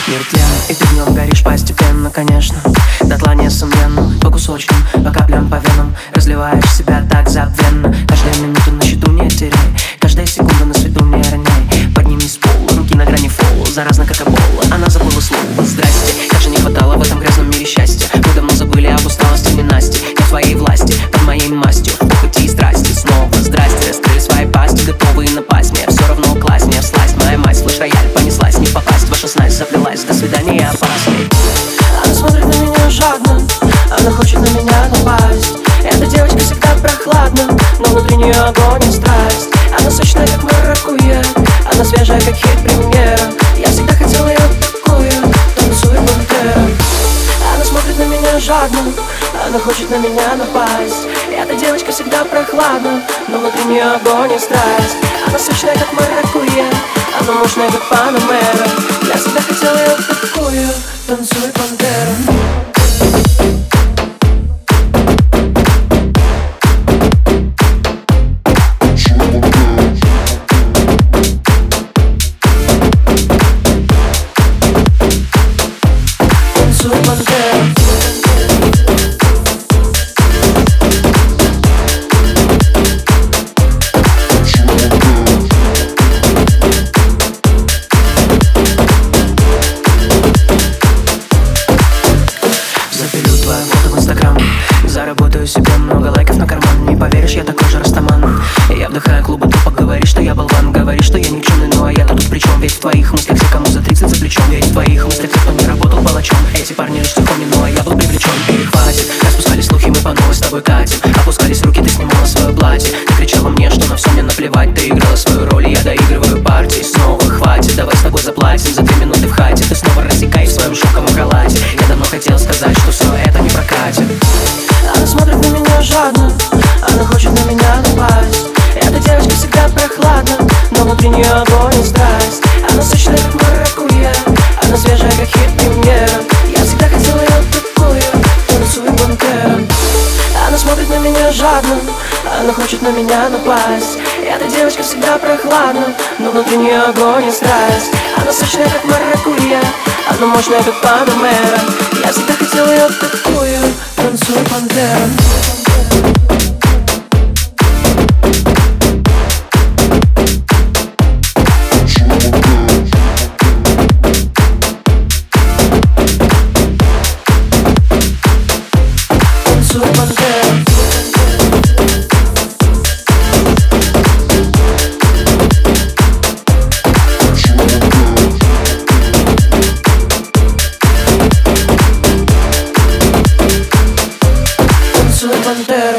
Мир тлен, и ты в нем горишь постепенно, конечно. Дотла несомненно, по кусочкам, по каплям, по венам. Разливаешь себя так забвенно. Каждая минута на счету не теряй, каждая секунда на свету не роняй. Поднимись с пола, руки на грани фола. Заразно как эбола, она забыла слово «здрасте». Как же не хватало в этом грязном мире счастья. Мы давно забыли об усталости ненасти. Не в твоей власти, под моей мастью, в похоти и страсти. Снова здрасте, раскрыли свои пасти, готовые напасть. Мне все равно класть, мне всласть. Моя мать, слышь, рояль, понеслась, не попасть. Ваша снасть заплелась, до свидания, опасный. Она смотрит на меня жадно, она хочет на меня напасть. Эта девочка всегда прохладна, но внутри нее огонь и страсть. Она сочная, как маракуйя, она свежая, как хит-премьера. Я всегда хотел ее такую, танцует пантера. Она смотрит на меня жадно, она хочет на меня напасть. Эта девочка всегда прохладна, но внутри нее огонь и страсть. Она сочная, как маракуйя, она мощная, как панамера. Я всегда хотел ее такую, танцует пантера. Заработаю себе много лайков на карман. Не поверишь, я такой же растаман. Я вдыхаю клубы трупок, говоришь, что я болван. Говоришь, что я никчемный, ну а я-то тут при чем? Ведь в твоих мыслях все, кому за 30 за плечом. Ведь в твоих мыслях те, кто не работал палачом. Эти парни лишь тихони, ну а я был привлечен. И хватит, распускали слухи, мы по новой с тобой катим. Опускались руки, ты снимала свое платье. Ты кричала мне, что на все мне наплевать. Ты играла свою роль, и я доигрываю партии. Снова хватит, давай с тобой заплатим за 2 минуты в хате. Ты снова рассекаешь в своем шелковом халате. Я давно хотел сказать, что все это не прокатит. Она смотрит на меня жадно, она хочет на меня напасть. Эта девочка всегда прохладна, но внутри нее огонь и страсть. Она сочная, как маракуйя, она свежая, как хит-премьера. Я всегда хотел ее такую, танцует пантера. Она смотрит на меня жадно, она хочет на меня напасть. Эта девочка всегда прохладна, но внутри нее огонь и страсть. Она сочная, как маракуйя, она мощная, как панамера. Я всегда хотел ее такую, танцует пантера. Танцует пантера. Танцует пантера.